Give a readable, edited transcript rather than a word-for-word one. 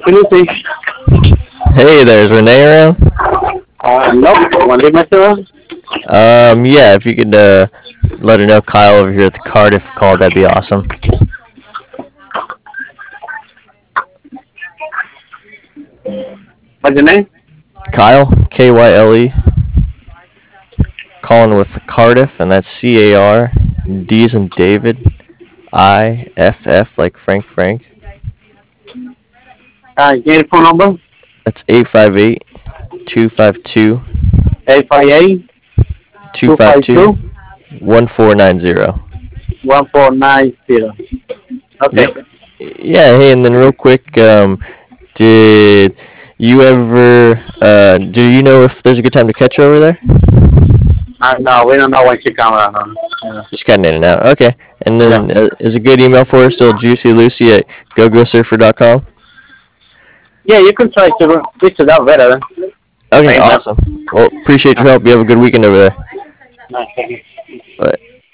Lucy. Hey there, is Renee around? Nope. Want to leave my phone? Yeah, if you could let her know Kyle over here at the Cardiff call, that'd be awesome. What's your name? Kyle, Kyle, calling with Cardiff, and that's CAR, D as in David, IFF like Frank. Get your phone number. That's 858 252 858 252 1490. 1490. Okay. Yep. Yeah, hey, and then real quick, did you ever, do you know if there's a good time to catch you over there? No, we don't know when she comes around. Yeah. Just cutting in and out. Okay. And Yeah. then is a good email for her still juicylucy at gogosurfer.com? Yeah, you can try to reach it out better. Okay, Email. awesome. Well, appreciate your help. You have a good weekend over there. Nice. Bye.